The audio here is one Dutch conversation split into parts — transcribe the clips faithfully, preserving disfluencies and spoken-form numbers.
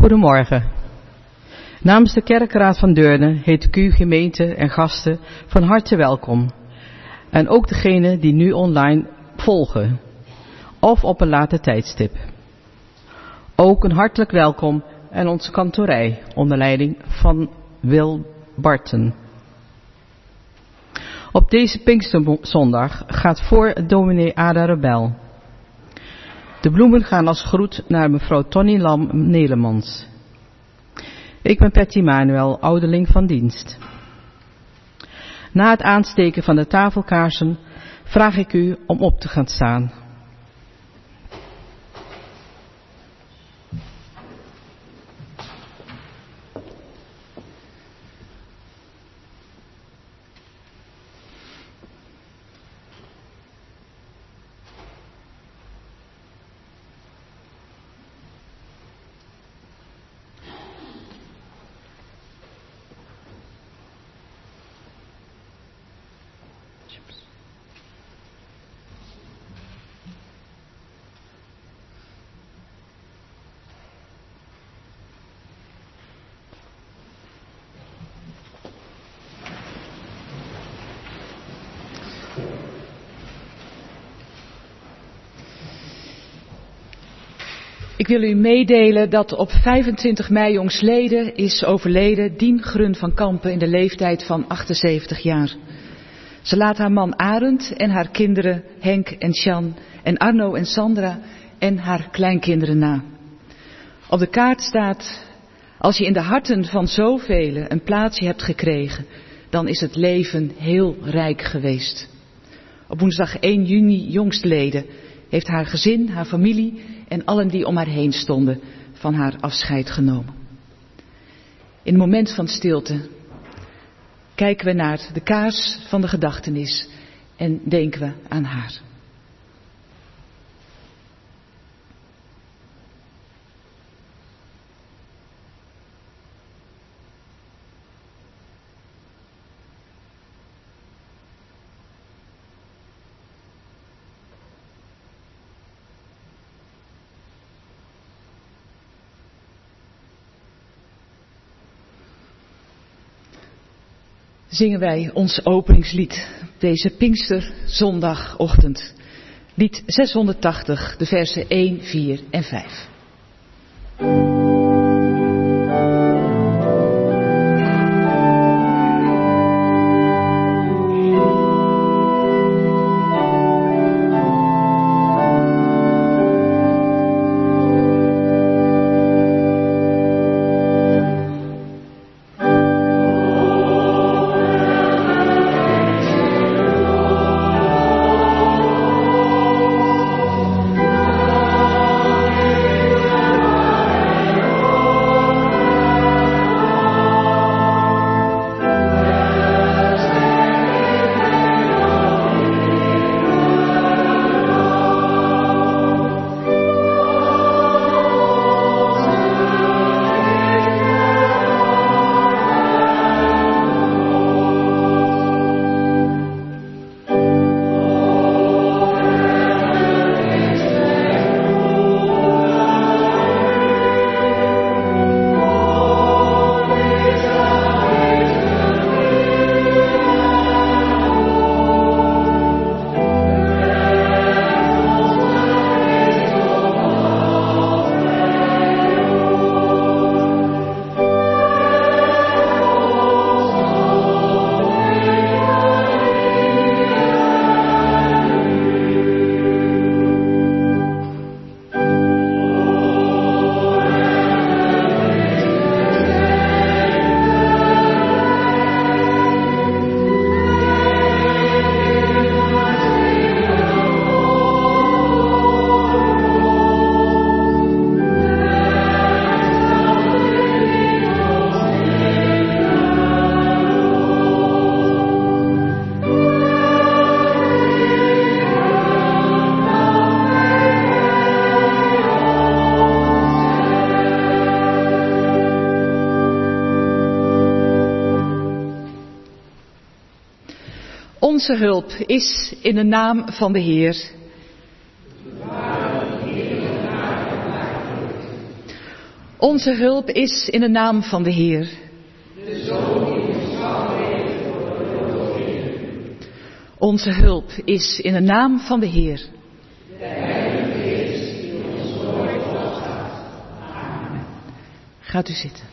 Goedemorgen. Namens de Kerkenraad van Deurne heet ik u, gemeente en gasten, van harte welkom. En ook degenen die nu online volgen, of op een later tijdstip. Ook een hartelijk welkom aan onze kantorij, onder leiding van Wil Barten. Op deze Pinksterzondag gaat voor dominee Ada Rebel. De bloemen gaan als groet naar mevrouw Tony Lam-Nelemans. Ik ben Patty Manuel, ouderling van dienst. Na het aansteken van de tafelkaarsen vraag ik u om op te gaan staan. Ik wil u meedelen dat op vijfentwintig mei jongstleden is overleden Dien Grun van Kampen in de leeftijd van achtenzeventig jaar. Ze laat haar man Arend en haar kinderen Henk en Sjan en Arno en Sandra en haar kleinkinderen na. Op de kaart staat: als je in de harten van zoveel een plaatsje hebt gekregen, dan is het leven heel rijk geweest. Op woensdag één juni jongstleden heeft haar gezin, haar familie en allen die om haar heen stonden van haar afscheid genomen. In een moment van stilte kijken we naar de kaars van de gedachtenis en denken we aan haar. Zingen wij ons openingslied deze Pinksterzondagochtend. Lied zeshonderdtachtig, de versen één, vier en vijf. Onze hulp is in de naam van de Heer. Onze hulp is in de naam van de Heer. Onze hulp is in de naam van de Heer. Gaat u zitten.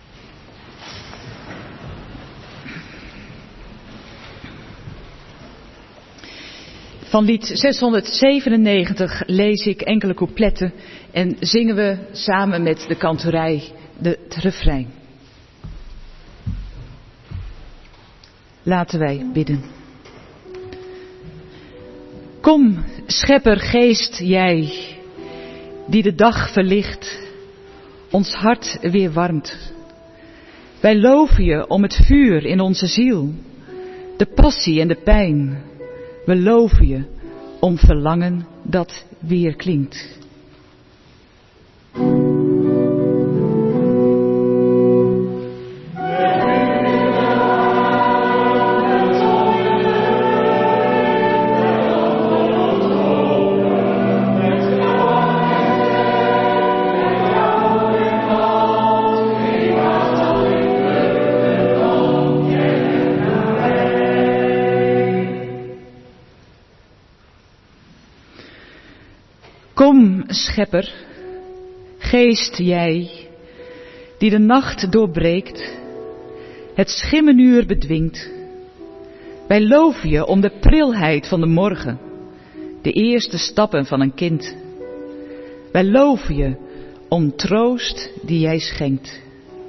Van lied zeshonderdzevenennegentig lees ik enkele coupletten en zingen we samen met de kantorij de, het refrein. Laten wij bidden. Kom, schepper geest, jij, die de dag verlicht, ons hart weer warmt. Wij loven je om het vuur in onze ziel, de passie en de pijn. We loven je om verlangen dat weer klinkt. Kom, schepper, geest jij, die de nacht doorbreekt, het schimmenuur bedwingt. Wij loven je om de prilheid van de morgen, de eerste stappen van een kind. Wij loven je om troost die jij schenkt.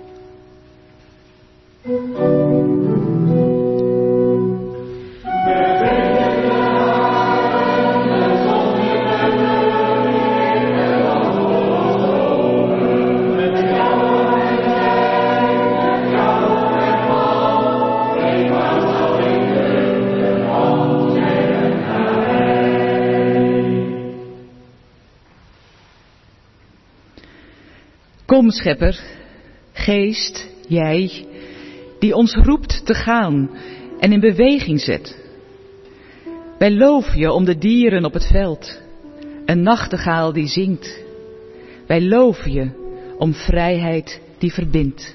Kom, schepper, geest, jij, die ons roept te gaan en in beweging zet. Wij loven je om de dieren op het veld, een nachtegaal die zingt. Wij loven je om vrijheid die verbindt.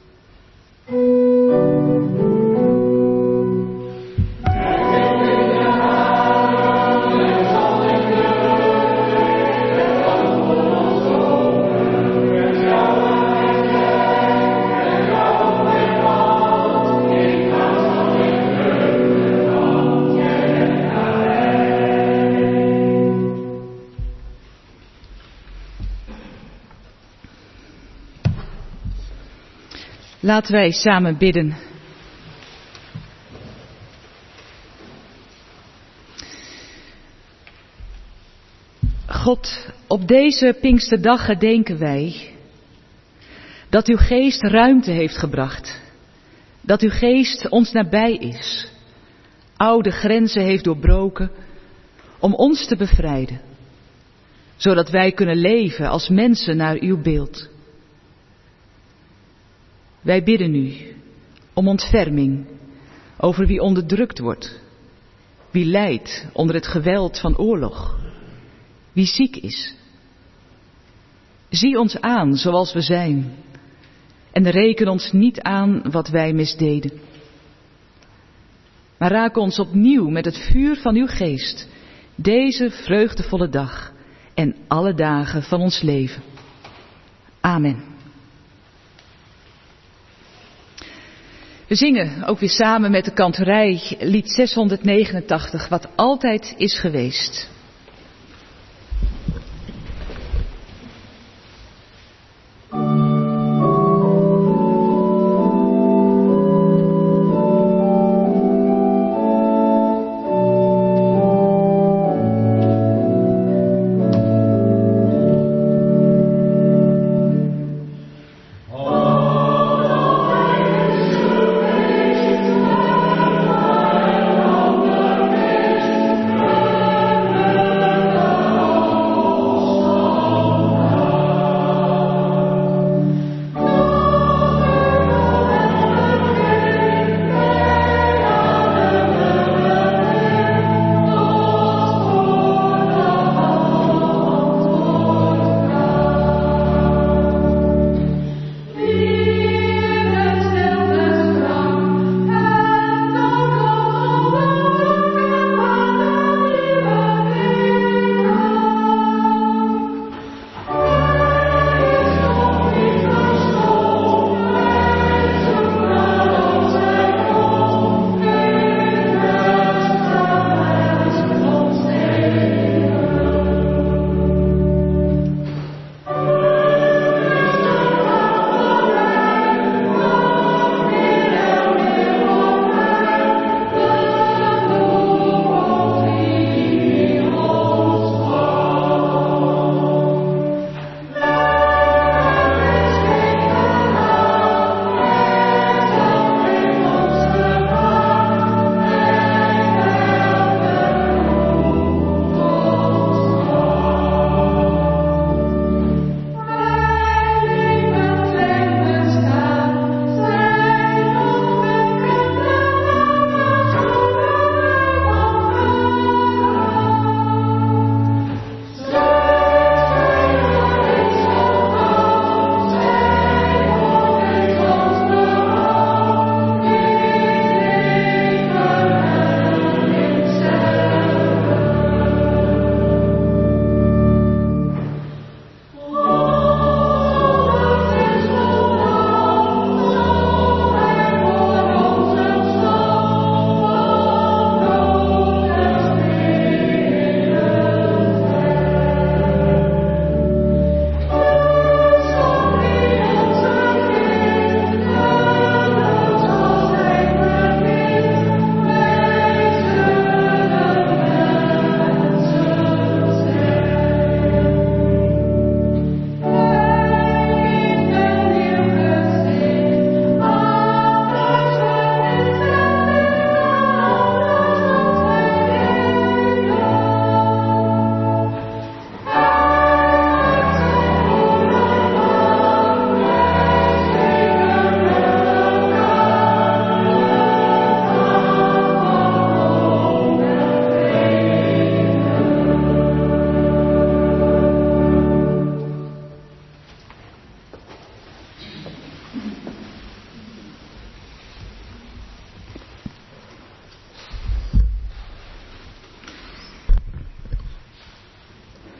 Laten wij samen bidden. God, op deze Pinksterdag gedenken wij dat uw geest ruimte heeft gebracht. Dat uw geest ons nabij is. Oude grenzen heeft doorbroken om ons te bevrijden. Zodat wij kunnen leven als mensen naar uw beeld. Wij bidden u om ontferming over wie onderdrukt wordt, wie lijdt onder het geweld van oorlog, wie ziek is. Zie ons aan zoals we zijn en reken ons niet aan wat wij misdeden. Maar raak ons opnieuw met het vuur van uw geest, deze vreugdevolle dag en alle dagen van ons leven. Amen. We zingen ook weer samen met de kantorij lied zeshonderdnegenentachtig, wat altijd is geweest. Oh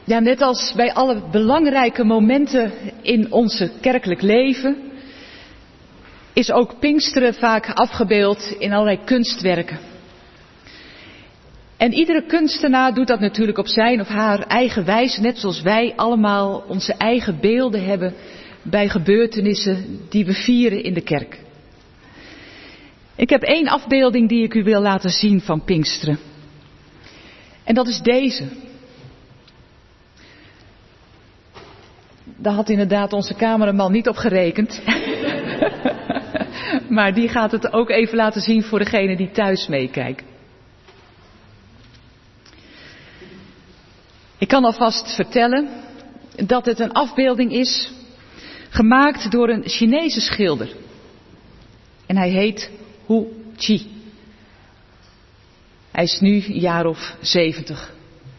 Ja, net als bij alle belangrijke momenten in onze kerkelijk leven is ook Pinksteren vaak afgebeeld in allerlei kunstwerken. En iedere kunstenaar doet dat natuurlijk op zijn of haar eigen wijze, net zoals wij allemaal onze eigen beelden hebben bij gebeurtenissen die we vieren in de kerk. Ik heb één afbeelding die ik u wil laten zien van Pinksteren. En dat is deze. Daar had inderdaad onze cameraman niet op gerekend. Maar die gaat het ook even laten zien voor degenen die thuis meekijken. Ik kan alvast vertellen dat het een afbeelding is gemaakt door een Chinese schilder. En hij heet Hu Chi. Hij is nu een jaar of zeventig.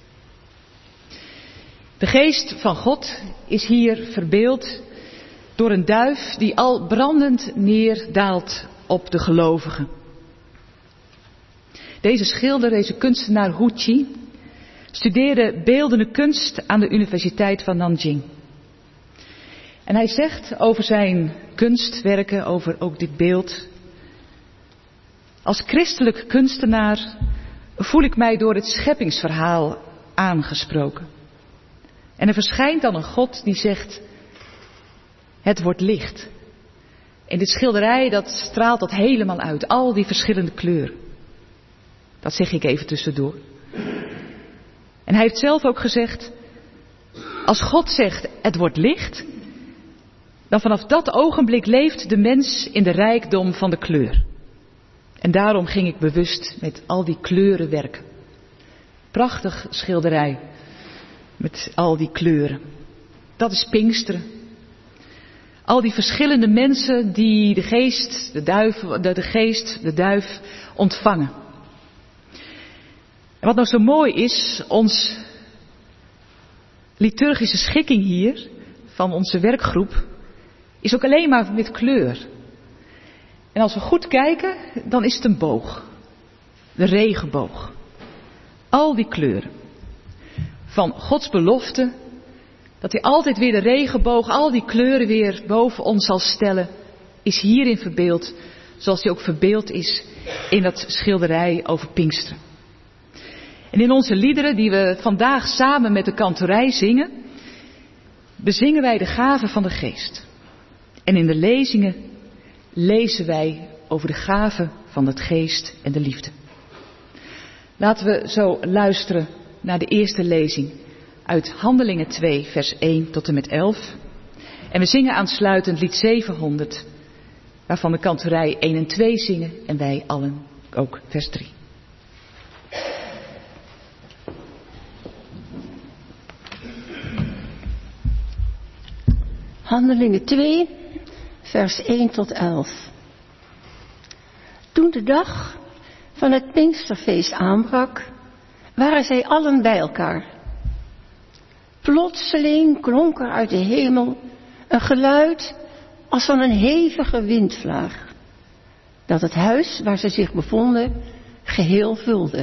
De geest van God is hier verbeeld door een duif die al brandend neerdaalt op de gelovigen. Deze schilder, deze kunstenaar Hu Chi, studeerde beeldende kunst aan de Universiteit van Nanjing. En hij zegt over zijn kunstwerken, over ook dit beeld: als christelijk kunstenaar voel ik mij door het scheppingsverhaal aangesproken. En er verschijnt dan een God die zegt: het wordt licht. En dit schilderij, dat straalt dat helemaal uit, al die verschillende kleuren. Dat zeg ik even tussendoor. En hij heeft zelf ook gezegd: als God zegt het wordt licht, dan vanaf dat ogenblik leeft de mens in de rijkdom van de kleur. En daarom ging ik bewust met al die kleuren werken. Prachtig schilderij met al die kleuren. Dat is Pinksteren. Al die verschillende mensen die de geest, de duif, de, de geest, de duif ontvangen. En wat nou zo mooi is, ons liturgische schikking hier van onze werkgroep is ook alleen maar met kleur. En als we goed kijken, dan is het een boog. De regenboog. Al die kleuren. Van Gods belofte, dat hij altijd weer de regenboog, al die kleuren weer boven ons zal stellen, is hierin verbeeld, zoals hij ook verbeeld is in dat schilderij over Pinksteren. En in onze liederen die we vandaag samen met de kantorij zingen, bezingen wij de gaven van de geest. En in de lezingen lezen wij over de gaven van het geest en de liefde. Laten we zo luisteren naar de eerste lezing uit Handelingen twee, vers één tot en met elf. En we zingen aansluitend lied zevenhonderd, waarvan de kantorij één en twee zingen en wij allen ook vers drie. Handelingen twee, vers één tot elf. Toen de dag van het Pinksterfeest aanbrak, waren zij allen bij elkaar. Plotseling klonk er uit de hemel een geluid als van een hevige windvlaag, dat het huis waar ze zich bevonden geheel vulde.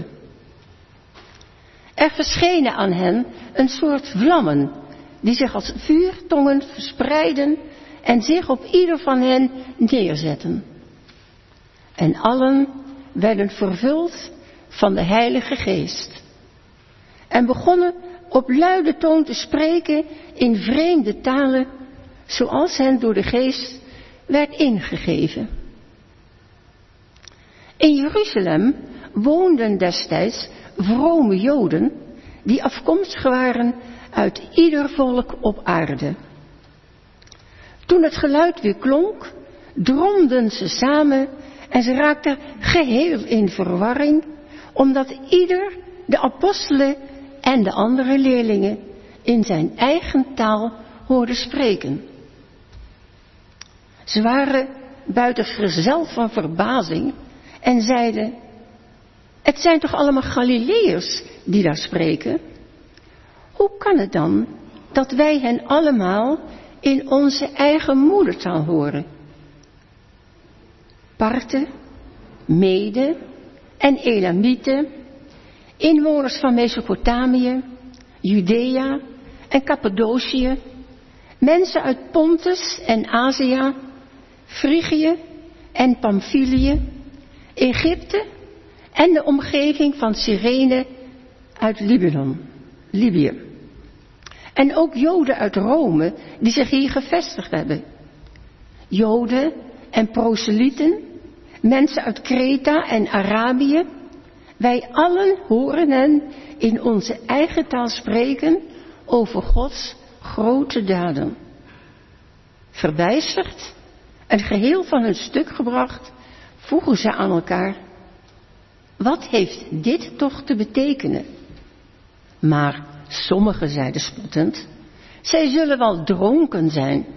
Er verschenen aan hen een soort vlammen, die zich als vuurtongen verspreidden en zich op ieder van hen neerzetten. En allen werden vervuld van de Heilige Geest en begonnen op luide toon te spreken in vreemde talen, zoals hen door de Geest werd ingegeven. In Jeruzalem woonden destijds vrome Joden die afkomstig waren uit ieder volk op aarde. Toen het geluid weer klonk, dromden ze samen en ze raakten geheel in verwarring, omdat ieder de apostelen en de andere leerlingen in zijn eigen taal hoorde spreken. Ze waren buiten verzeld van verbazing en zeiden: het zijn toch allemaal Galileërs die daar spreken? Hoe kan het dan dat wij hen allemaal in onze eigen moedertaal horen? Parthen, Meden en Elamieten, inwoners van Mesopotamië, Judea, en Cappadocië, mensen uit Pontus en Azië, Frigië en Pamphylië, Egypte en de omgeving van Cyrene uit Libanon, Libië. En ook Joden uit Rome die zich hier gevestigd hebben. Joden en proselyten, mensen uit Kreta en Arabië. Wij allen horen hen in onze eigen taal spreken over Gods grote daden. Verbijsterd en geheel van hun stuk gebracht, vroegen ze aan elkaar: wat heeft dit toch te betekenen? Maar sommigen zeiden spottend: zij zullen wel dronken zijn.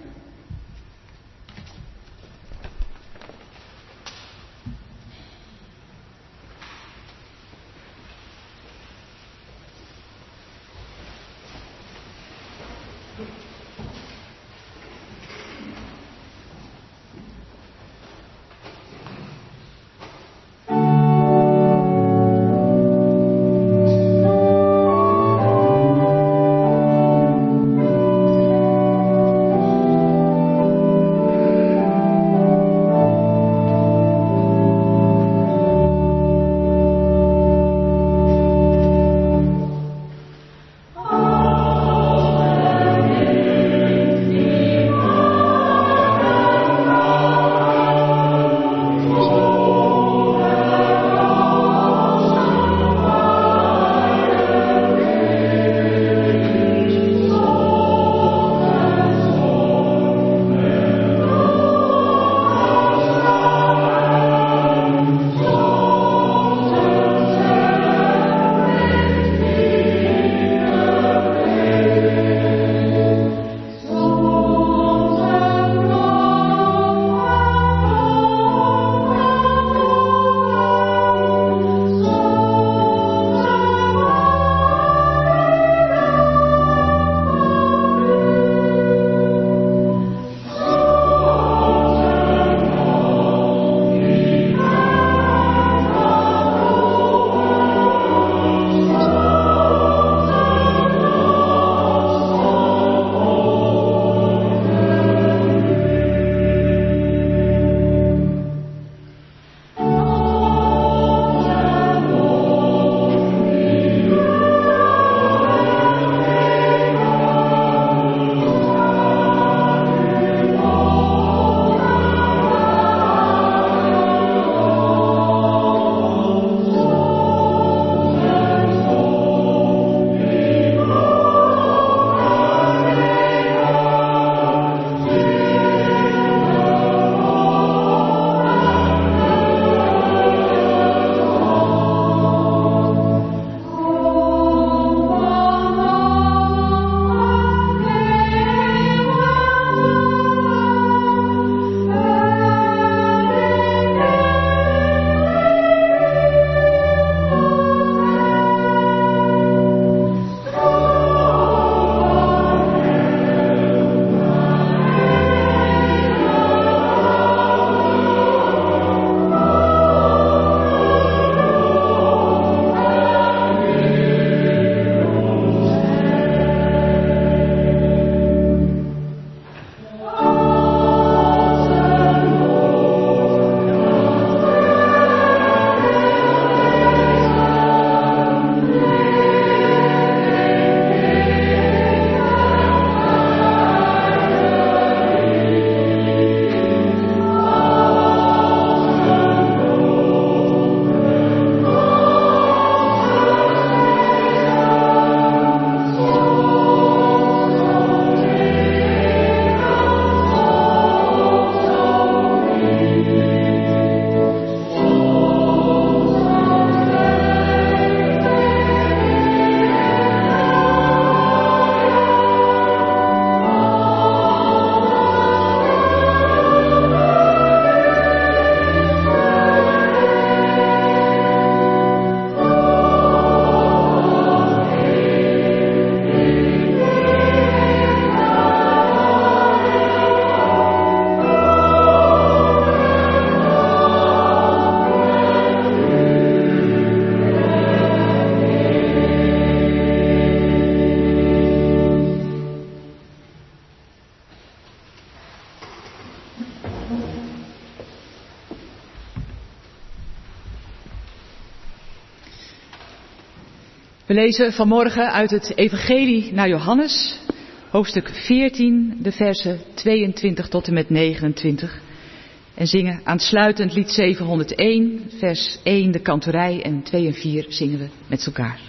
We lezen vanmorgen uit het Evangelie naar Johannes, hoofdstuk veertien, de versen tweeëntwintig tot en met negenentwintig. En zingen aansluitend lied zevenhonderdéén, vers één, de kantorij, en twee en vier zingen we met elkaar.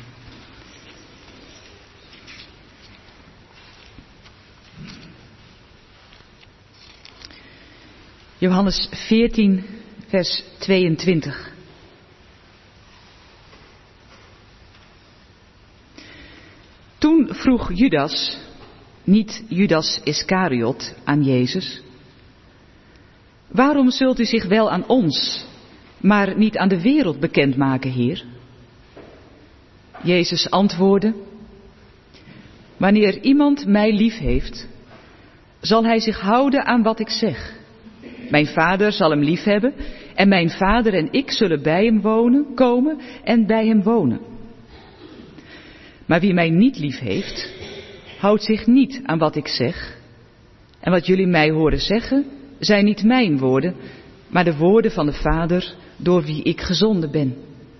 Johannes veertien, vers tweeëntwintig. Toen vroeg Judas, niet Judas Iscariot, aan Jezus: waarom zult u zich wel aan ons, maar niet aan de wereld bekendmaken, Heer? Jezus antwoordde: wanneer iemand mij lief heeft, zal hij zich houden aan wat ik zeg. Mijn Vader zal hem lief hebben en mijn Vader en ik zullen bij hem wonen, komen en bij hem wonen. Maar wie mij niet lief heeft, houdt zich niet aan wat ik zeg. En wat jullie mij horen zeggen, zijn niet mijn woorden, maar de woorden van de Vader door wie ik gezonden ben.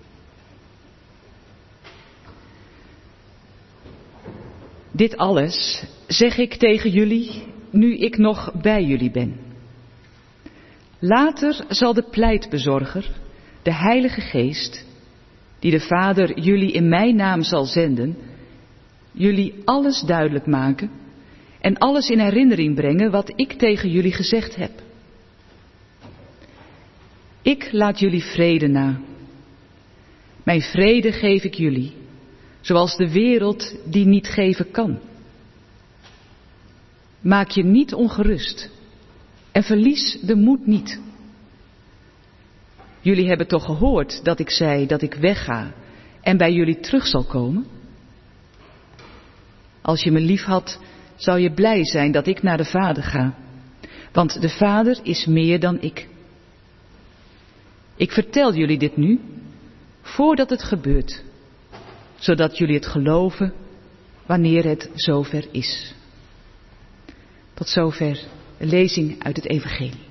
Dit alles zeg ik tegen jullie, nu ik nog bij jullie ben. Later zal de pleitbezorger, de Heilige Geest, die de Vader jullie in mijn naam zal zenden, jullie alles duidelijk maken en alles in herinnering brengen wat ik tegen jullie gezegd heb. Ik laat jullie vrede na. Mijn vrede geef ik jullie, zoals de wereld die niet geven kan. Maak je niet ongerust en verlies de moed niet. Jullie hebben toch gehoord dat ik zei dat ik wegga en bij jullie terug zal komen? Als je me lief had, zou je blij zijn dat ik naar de Vader ga, want de Vader is meer dan ik. Ik vertel jullie dit nu, voordat het gebeurt, zodat jullie het geloven wanneer het zover is. Tot zover een lezing uit het Evangelie.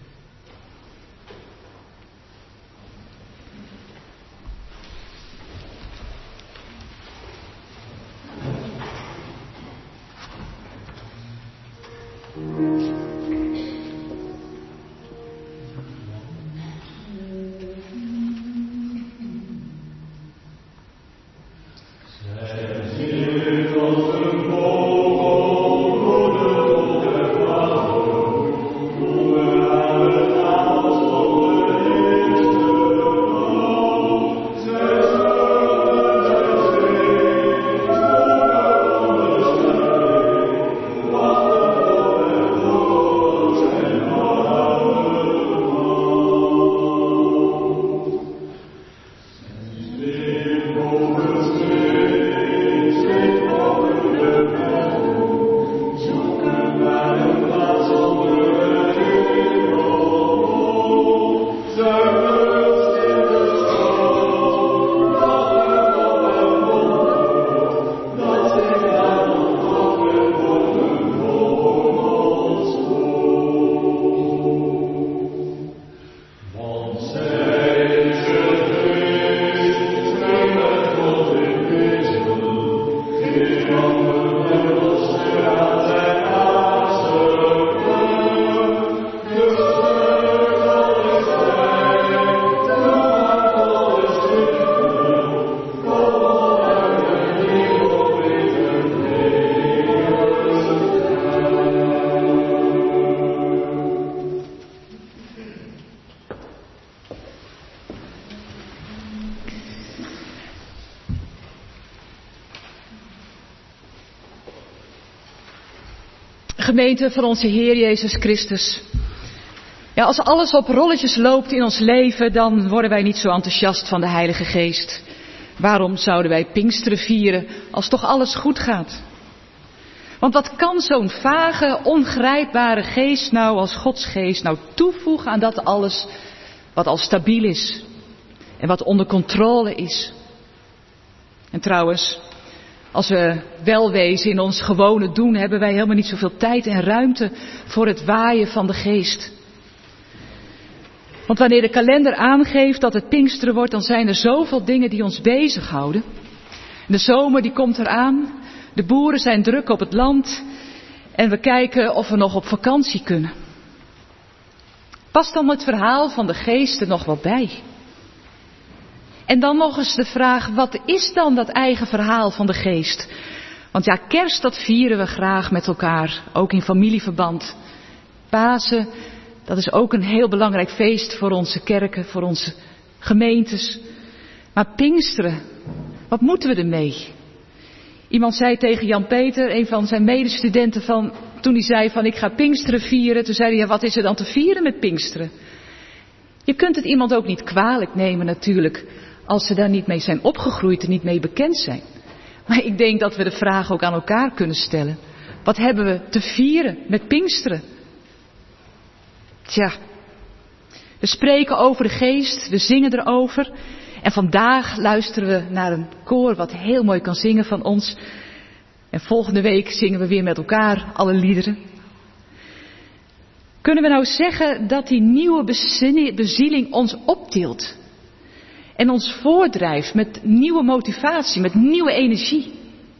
Gemeente van onze Heer Jezus Christus. Ja, als alles op rolletjes loopt in ons leven, dan worden wij niet zo enthousiast van de Heilige Geest. Waarom zouden wij Pinksteren vieren als toch alles goed gaat? Want wat kan zo'n vage, ongrijpbare geest nou als Gods geest nou toevoegen aan dat alles wat al stabiel is en wat onder controle is? En trouwens, als we wel wezen in ons gewone doen, hebben wij helemaal niet zoveel tijd en ruimte voor het waaien van de geest. Want wanneer de kalender aangeeft dat het Pinksteren wordt, dan zijn er zoveel dingen die ons bezighouden. De zomer die komt eraan. De boeren zijn druk op het land. En we kijken of we nog op vakantie kunnen. Past dan het verhaal van de geest er nog wel bij? En dan nog eens de vraag, wat is dan dat eigen verhaal van de geest? Want ja, kerst dat vieren we graag met elkaar, ook in familieverband. Pasen, dat is ook een heel belangrijk feest voor onze kerken, voor onze gemeentes. Maar Pinksteren, wat moeten we ermee? Iemand zei tegen Jan-Peter, een van zijn medestudenten, van, toen hij zei van ik ga Pinksteren vieren, toen zei hij, ja, wat is er dan te vieren met Pinksteren? Je kunt het iemand ook niet kwalijk nemen natuurlijk, als ze daar niet mee zijn opgegroeid en niet mee bekend zijn. Maar ik denk dat we de vraag ook aan elkaar kunnen stellen. Wat hebben we te vieren met Pinksteren? Tja, we spreken over de geest, we zingen erover. En vandaag luisteren we naar een koor wat heel mooi kan zingen van ons. En volgende week zingen we weer met elkaar alle liederen. Kunnen we nou zeggen dat die nieuwe bezieling ons optilt? En ons voordrijft met nieuwe motivatie, met nieuwe energie?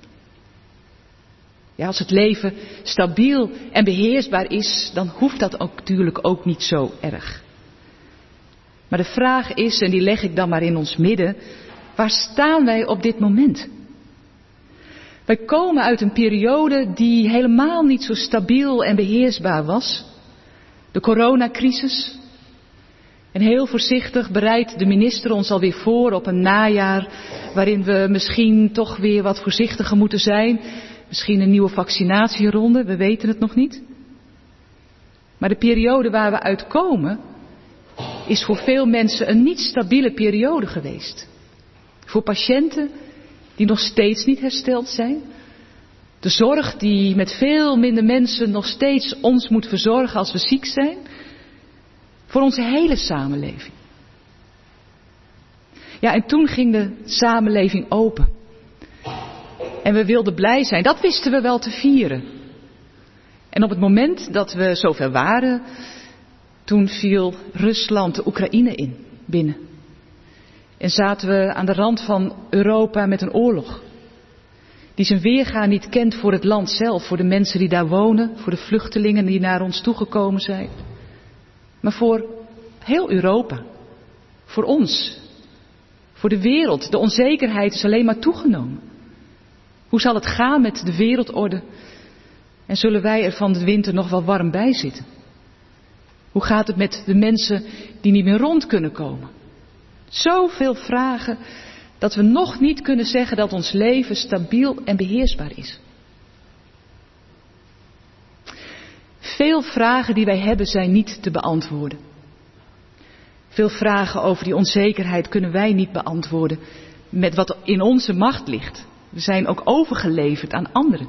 Ja, als het leven stabiel en beheersbaar is, dan hoeft dat ook natuurlijk ook niet zo erg. Maar de vraag is, en die leg ik dan maar in ons midden, waar staan wij op dit moment? Wij komen uit een periode die helemaal niet zo stabiel en beheersbaar was. De coronacrisis. En heel voorzichtig bereidt de minister ons alweer voor op een najaar waarin we misschien toch weer wat voorzichtiger moeten zijn. Misschien een nieuwe vaccinatieronde, we weten het nog niet. Maar de periode waar we uitkomen is voor veel mensen een niet stabiele periode geweest. Voor patiënten die nog steeds niet hersteld zijn. De zorg die met veel minder mensen nog steeds ons moet verzorgen als we ziek zijn. Voor onze hele samenleving. Ja, en toen ging de samenleving open. En we wilden blij zijn, dat wisten we wel te vieren. En op het moment dat we zover waren, toen viel Rusland de Oekraïne in, binnen. En zaten we aan de rand van Europa met een oorlog. Die zijn weerga niet kent voor het land zelf, voor de mensen die daar wonen, voor de vluchtelingen die naar ons toegekomen zijn. Maar voor heel Europa, voor ons, voor de wereld. De onzekerheid is alleen maar toegenomen. Hoe zal het gaan met de wereldorde? En zullen wij er van de winter nog wel warm bij zitten? Hoe gaat het met de mensen die niet meer rond kunnen komen? Zoveel vragen dat we nog niet kunnen zeggen dat ons leven stabiel en beheersbaar is. Veel vragen die wij hebben zijn niet te beantwoorden. Veel vragen over die onzekerheid kunnen wij niet beantwoorden met wat in onze macht ligt. We zijn ook overgeleverd aan anderen.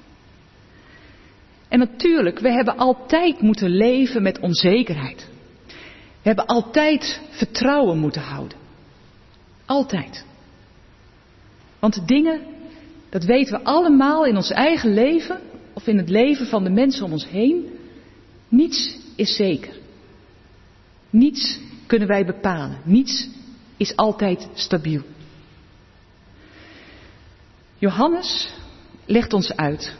En natuurlijk, we hebben altijd moeten leven met onzekerheid. We hebben altijd vertrouwen moeten houden. Altijd. Want dingen, dat weten we allemaal in ons eigen leven of in het leven van de mensen om ons heen. Niets is zeker. Niets kunnen wij bepalen. Niets is altijd stabiel. Johannes legt ons uit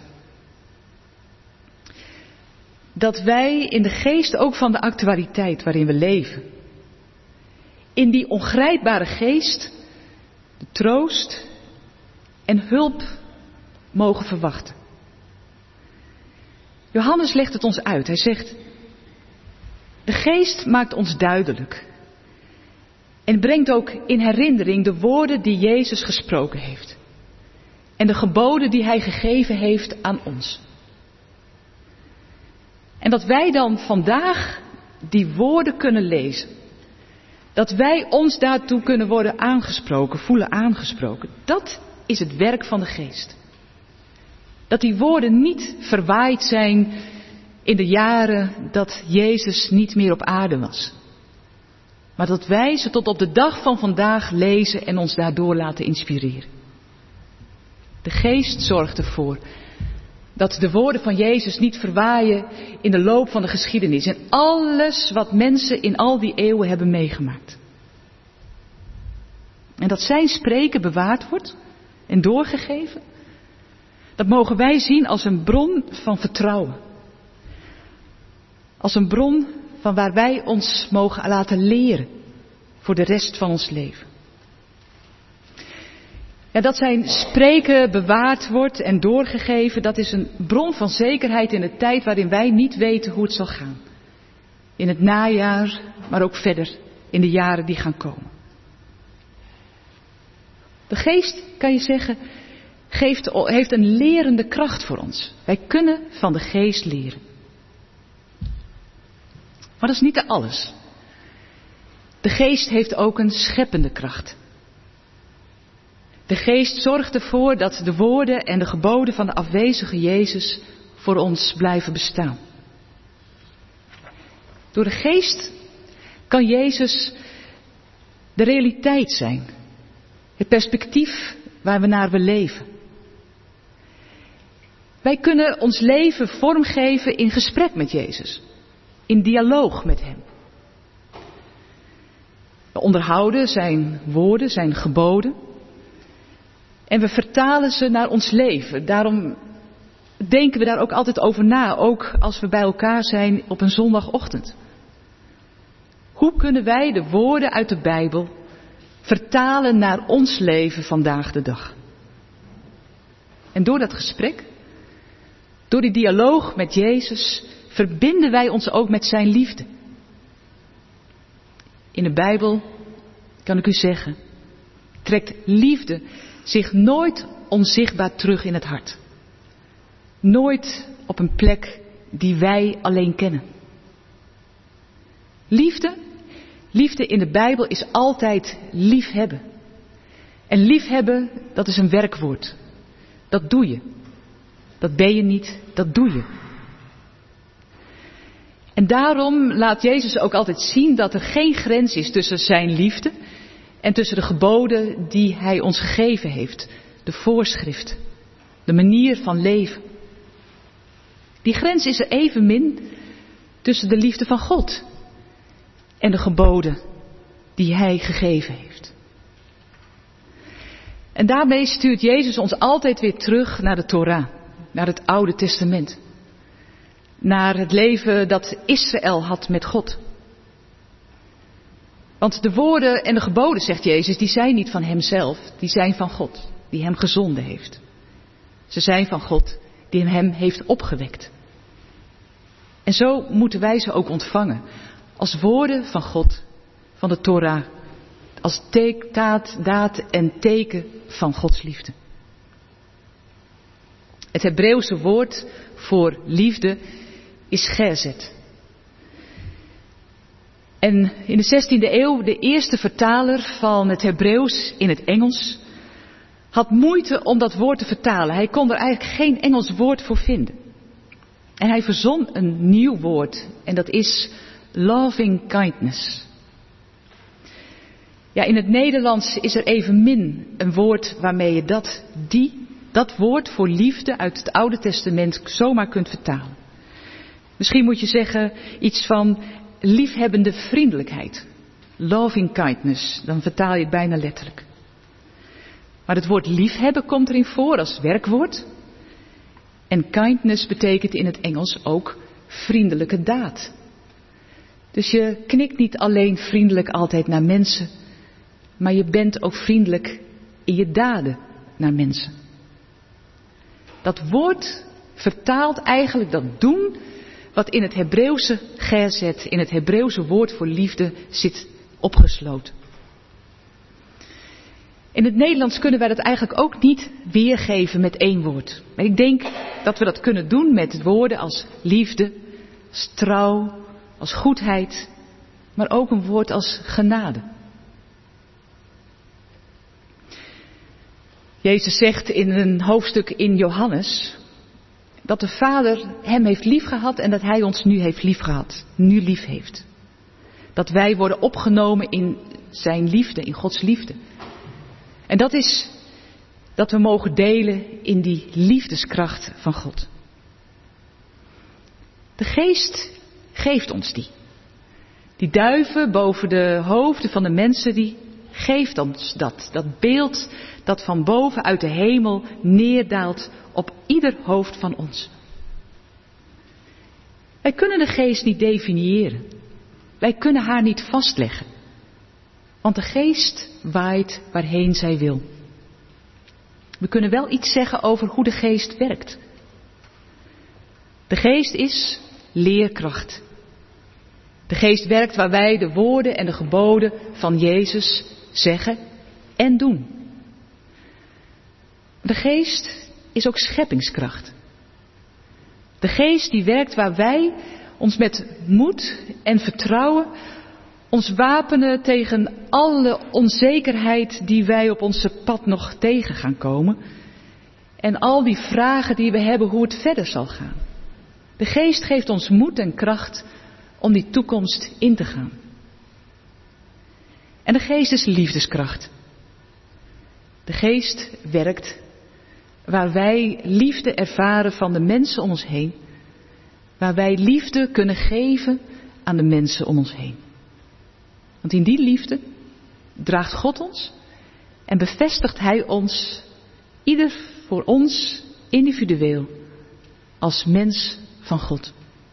dat wij in de geest ook van de actualiteit waarin we leven, in die ongrijpbare geest, de troost en hulp mogen verwachten. Johannes legt het ons uit. Hij zegt, de geest maakt ons duidelijk en brengt ook in herinnering de woorden die Jezus gesproken heeft en de geboden die hij gegeven heeft aan ons. En dat wij dan vandaag die woorden kunnen lezen. Dat wij ons daartoe kunnen worden aangesproken, voelen aangesproken. Dat is het werk van de geest. Dat die woorden niet verwaaid zijn in de jaren dat Jezus niet meer op aarde was. Maar dat wij ze tot op de dag van vandaag lezen en ons daardoor laten inspireren. De geest zorgt ervoor dat de woorden van Jezus niet verwaaien in de loop van de geschiedenis. En alles wat mensen in al die eeuwen hebben meegemaakt. En dat zijn spreken bewaard wordt en doorgegeven, dat mogen wij zien als een bron van vertrouwen. Als een bron van waar wij ons mogen laten leren voor de rest van ons leven. En dat zijn spreken bewaard wordt en doorgegeven, dat is een bron van zekerheid in de tijd waarin wij niet weten hoe het zal gaan. In het najaar, maar ook verder in de jaren die gaan komen. De geest, kan je zeggen, geeft, heeft een lerende kracht voor ons. Wij kunnen van de geest leren. Maar dat is niet alles. De geest heeft ook een scheppende kracht. De geest zorgt ervoor dat de woorden en de geboden van de afwezige Jezus voor ons blijven bestaan. Door de geest kan Jezus de realiteit zijn. Het perspectief waar we naar willen leven. Wij kunnen ons leven vormgeven in gesprek met Jezus. In dialoog met Hem. We onderhouden zijn woorden, zijn geboden. En we vertalen ze naar ons leven. Daarom denken we daar ook altijd over na. Ook als we bij elkaar zijn op een zondagochtend. Hoe kunnen wij de woorden uit de Bijbel vertalen naar ons leven vandaag de dag? En door dat gesprek, door die dialoog met Jezus, verbinden wij ons ook met zijn liefde. In de Bijbel, kan ik u zeggen, trekt liefde zich nooit onzichtbaar terug in het hart. Nooit op een plek die wij alleen kennen. Liefde, liefde in de Bijbel is altijd liefhebben. En liefhebben, dat is een werkwoord. Dat doe je. Dat ben je niet, dat doe je. En daarom laat Jezus ook altijd zien dat er geen grens is tussen zijn liefde en tussen de geboden die hij ons gegeven heeft. De voorschrift, de manier van leven. Die grens is er evenmin tussen de liefde van God en de geboden die hij gegeven heeft. En daarmee stuurt Jezus ons altijd weer terug naar de Torah, naar het Oude Testament. Naar het leven dat Israël had met God. Want de woorden en de geboden, zegt Jezus, die zijn niet van hemzelf, die zijn van God, die hem gezonden heeft. Ze zijn van God, die hem heeft opgewekt. En zo moeten wij ze ook ontvangen, als woorden van God, van de Torah, als teek, taat, daad en teken van Gods liefde. Het Hebreeuwse woord voor liefde is gezet. En in de zestiende eeuw, de eerste vertaler van het Hebreeuws in het Engels, had moeite om dat woord te vertalen. Hij kon er eigenlijk geen Engels woord voor vinden. En hij verzon een nieuw woord, en dat is loving kindness. Ja, in het Nederlands is er evenmin een woord waarmee je dat, die, dat woord voor liefde uit het Oude Testament zomaar kunt vertalen. Misschien moet je zeggen iets van liefhebbende vriendelijkheid. Loving kindness, dan vertaal je het bijna letterlijk. Maar het woord liefhebben komt erin voor als werkwoord. En kindness betekent in het Engels ook vriendelijke daad. Dus je knikt niet alleen vriendelijk altijd naar mensen, maar je bent ook vriendelijk in je daden naar mensen. Dat woord vertaalt eigenlijk dat doen wat in het Hebreeuwse gezet, in het Hebreeuwse woord voor liefde zit opgesloten. In het Nederlands kunnen wij dat eigenlijk ook niet weergeven met één woord. Maar ik denk dat we dat kunnen doen met woorden als liefde, als trouw, als goedheid, maar ook een woord als genade. Jezus zegt in een hoofdstuk in Johannes dat de Vader hem heeft liefgehad en dat hij ons nu heeft liefgehad, nu lief heeft. Dat wij worden opgenomen in zijn liefde, in Gods liefde. En dat is dat we mogen delen in die liefdeskracht van God. De Geest geeft ons die. Die duiven boven de hoofden van de mensen, die geeft ons dat. Dat beeld dat van boven uit de hemel neerdaalt op ieder hoofd van ons. Wij kunnen de geest niet definiëren. Wij kunnen haar niet vastleggen. Want de geest waait waarheen zij wil. We kunnen wel iets zeggen over hoe de geest werkt. De geest is leerkracht. De geest werkt waar wij de woorden en de geboden van Jezus zeggen en doen. De geest is ook scheppingskracht. De geest die werkt waar wij ons met moed en vertrouwen ons wapenen tegen alle onzekerheid die wij op onze pad nog tegen gaan komen. En al die vragen die we hebben hoe het verder zal gaan. De geest geeft ons moed en kracht om die toekomst in te gaan. En de geest is liefdeskracht. De geest werkt waar wij liefde ervaren van de mensen om ons heen. Waar wij liefde kunnen geven aan de mensen om ons heen. Want in die liefde draagt God ons en bevestigt Hij ons, ieder voor ons individueel, als mens van God.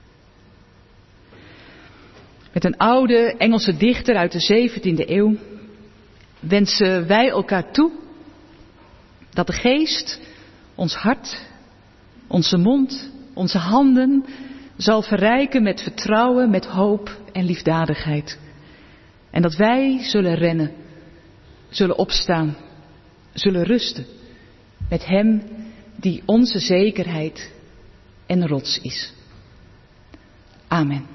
Met een oude Engelse dichter uit de zeventiende eeuw wensen wij elkaar toe dat de geest ons hart, onze mond, onze handen zal verrijken met vertrouwen, met hoop en liefdadigheid. En dat wij zullen rennen, zullen opstaan, zullen rusten met Hem die onze zekerheid en rots is. Amen.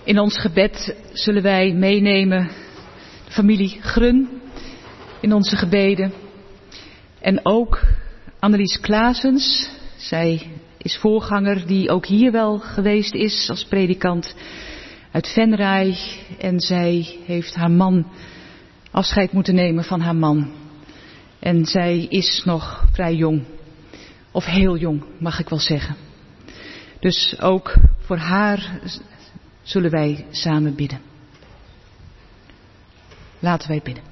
In ons gebed zullen wij meenemen de familie Grun in onze gebeden. En ook Annelies Klaasens, zij is voorganger die ook hier wel geweest is als predikant uit Venray. En zij heeft haar man afscheid moeten nemen van haar man. En zij is nog vrij jong, of heel jong mag ik wel zeggen. Dus ook voor haar zullen wij samen bidden. Laten wij bidden.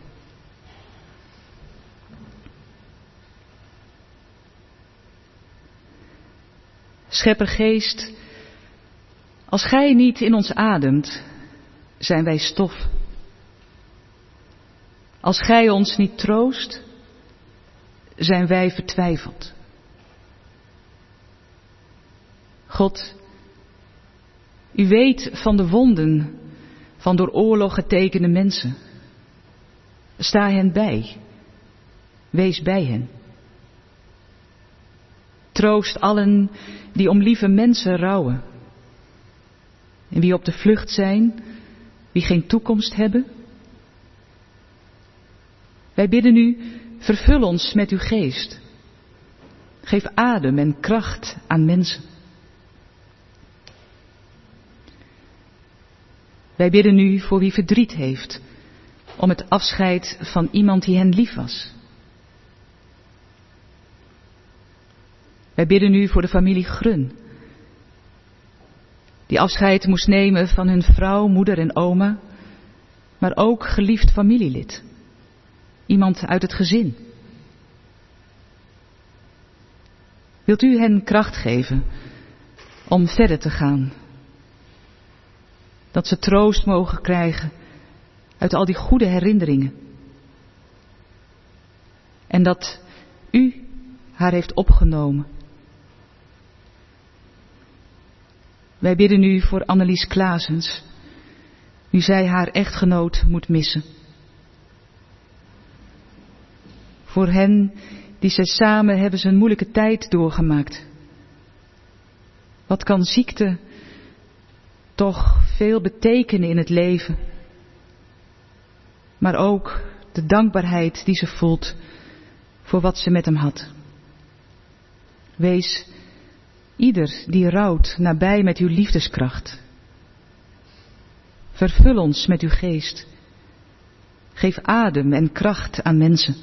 Scheppergeest, als gij niet in ons ademt, zijn wij stof. Als gij ons niet troost, zijn wij vertwijfeld. God, u weet van de wonden van door oorlog getekende mensen. Sta hen bij. Wees bij hen. Troost allen die om lieve mensen rouwen. En wie op de vlucht zijn, wie geen toekomst hebben. Wij bidden u, vervul ons met uw geest. Geef adem en kracht aan mensen. Wij bidden u voor wie verdriet heeft om het afscheid van iemand die hen lief was. Wij bidden u voor de familie Grun, die afscheid moest nemen van hun vrouw, moeder en oma, maar ook geliefd familielid, iemand uit het gezin. Wilt u hen kracht geven om verder te gaan? Dat ze troost mogen krijgen uit al die goede herinneringen. En dat u haar heeft opgenomen. Wij bidden u voor Annelies Klaasens, nu zij haar echtgenoot moet missen. Voor hen die zij samen hebben ze een moeilijke tijd doorgemaakt. Wat kan ziekte toch veel betekenen in het leven. Maar ook de dankbaarheid die ze voelt voor wat ze met hem had. Wees ieder die rouwt nabij met uw liefdeskracht. Vervul ons met uw geest. Geef adem en kracht aan mensen.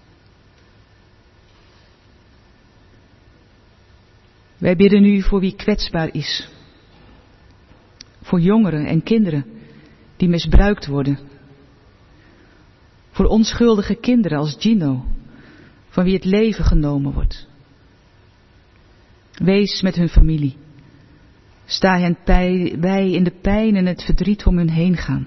Wij bidden u voor wie kwetsbaar is. Voor jongeren en kinderen die misbruikt worden. Voor onschuldige kinderen als Gino, van wie het leven genomen wordt. Wees met hun familie. Sta hen bij in de pijn en het verdriet om hun heen gaan.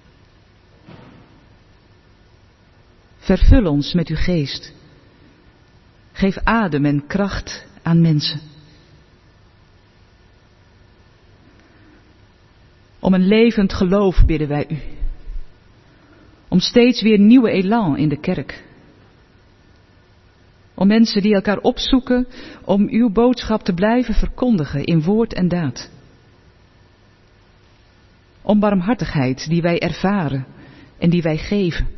Vervul ons met uw geest. Geef adem en kracht aan mensen. Om een levend geloof bidden wij u. Om steeds weer nieuwe elan in de kerk. Om mensen die elkaar opzoeken om uw boodschap te blijven verkondigen in woord en daad. Om barmhartigheid die wij ervaren en die wij geven.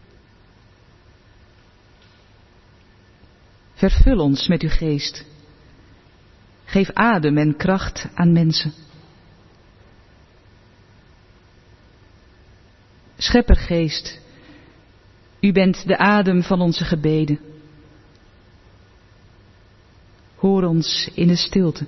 Vervul ons met uw geest. Geef adem en kracht aan mensen. Scheppergeest, u bent de adem van onze gebeden. Hoor ons in de stilte.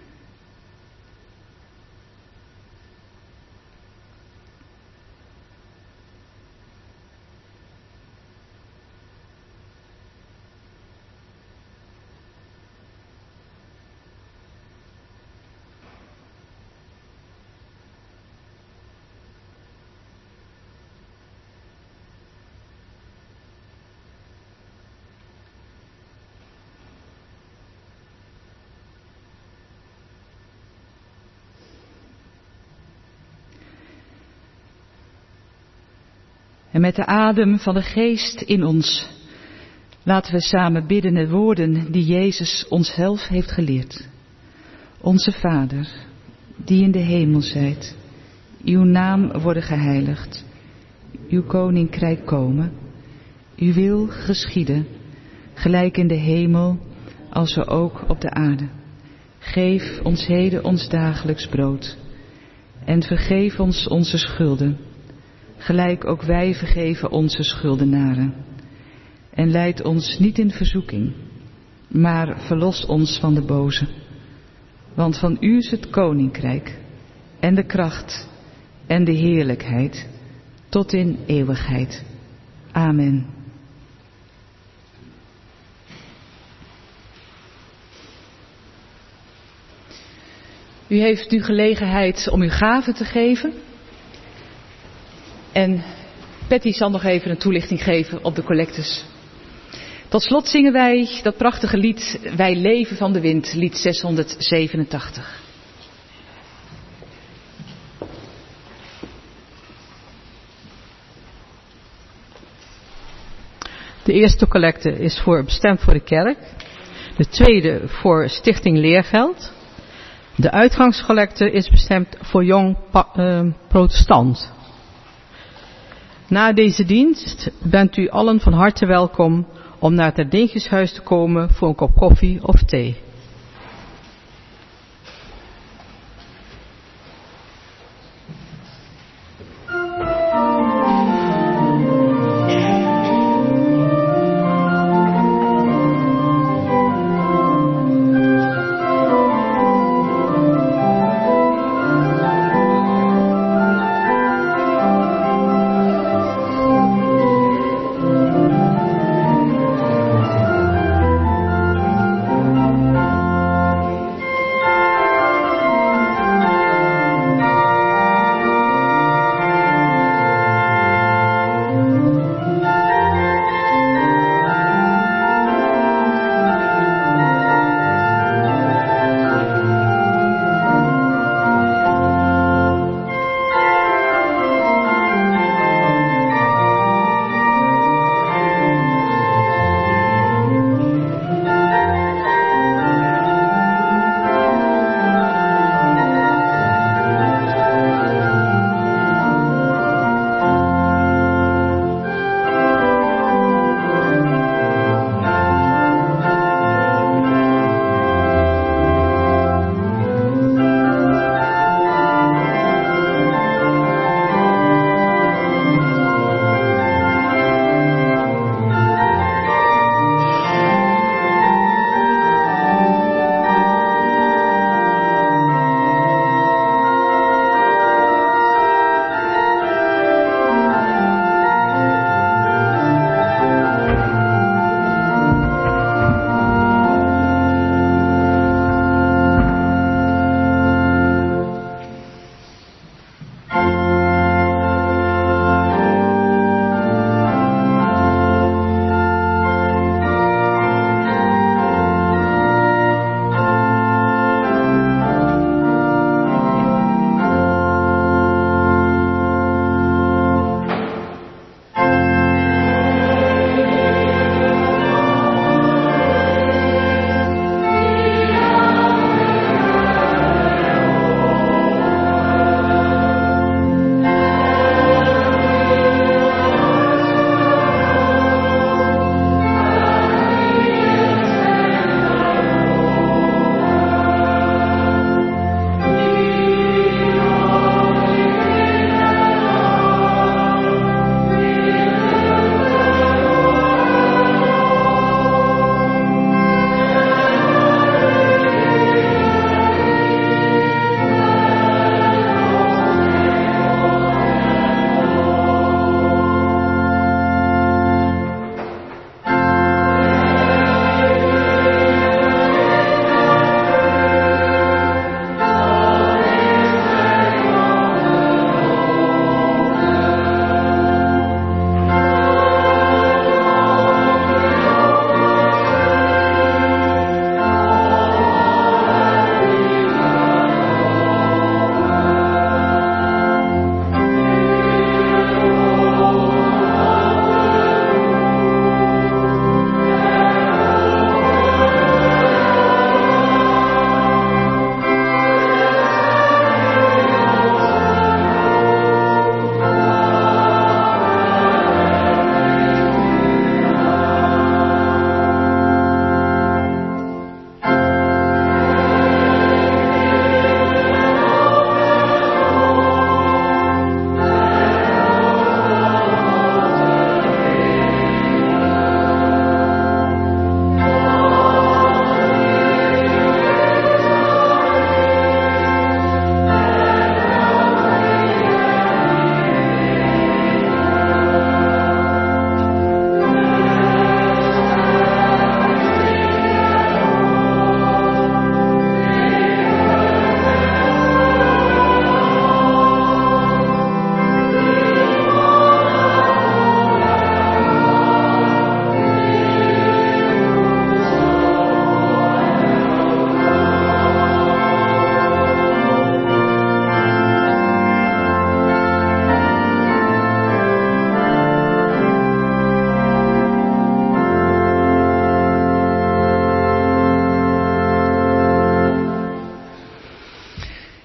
En met de adem van de geest in ons, laten we samen bidden de woorden die Jezus ons zelf heeft geleerd. Onze Vader, die in de hemel zijt, Uw naam worden geheiligd. Uw koninkrijk komen. Uw wil geschieden, gelijk in de hemel, als zo ook op de aarde. Geef ons heden ons dagelijks brood. En vergeef ons onze schulden, gelijk ook wij vergeven onze schuldenaren. En leid ons niet in verzoeking, maar verlos ons van de boze. Want van u is het koninkrijk, en de kracht, en de heerlijkheid, tot in eeuwigheid. Amen. U heeft nu gelegenheid om uw gaven te geven. En Patty zal nog even een toelichting geven op de collectes. Tot slot zingen wij dat prachtige lied Wij leven van de wind, lied zeshonderdzevenentachtig. De eerste collecte is voor, bestemd voor de kerk. De tweede voor Stichting Leergeld. De uitgangscollecte is bestemd voor jong uh, protestant. Na deze dienst bent u allen van harte welkom om naar het herdenkingshuis te komen voor een kop koffie of thee.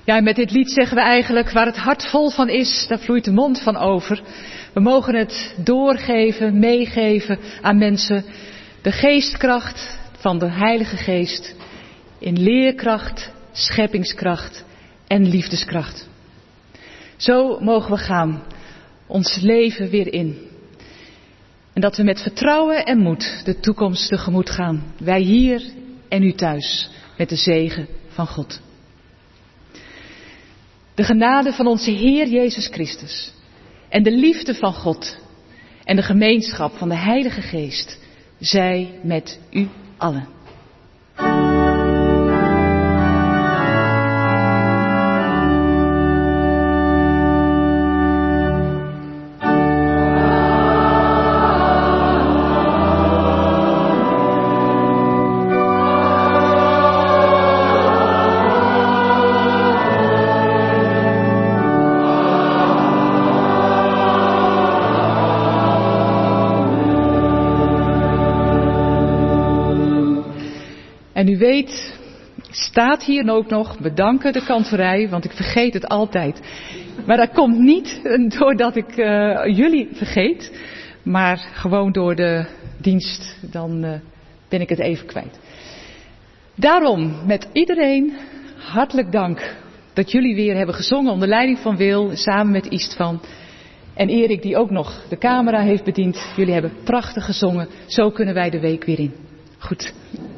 Ja, en met dit lied zeggen we eigenlijk, waar het hart vol van is, daar vloeit de mond van over. We mogen het doorgeven, meegeven aan mensen. De geestkracht van de Heilige Geest. In leerkracht, scheppingskracht en liefdeskracht. Zo mogen we gaan, ons leven weer in. En dat we met vertrouwen en moed de toekomst tegemoet gaan. Wij hier en u thuis, met de zegen van God. De genade van onze Heer Jezus Christus en de liefde van God en de gemeenschap van de Heilige Geest zij met u allen. En u weet, staat hier ook nog, bedanken de kantorij, want ik vergeet het altijd. Maar dat komt niet doordat ik uh, jullie vergeet, maar gewoon door de dienst, dan uh, ben ik het even kwijt. Daarom, met iedereen, hartelijk dank dat jullie weer hebben gezongen onder leiding van Wil, samen met Istvan. En Erik die ook nog de camera heeft bediend. Jullie hebben prachtig gezongen, zo kunnen wij de week weer in. Goed.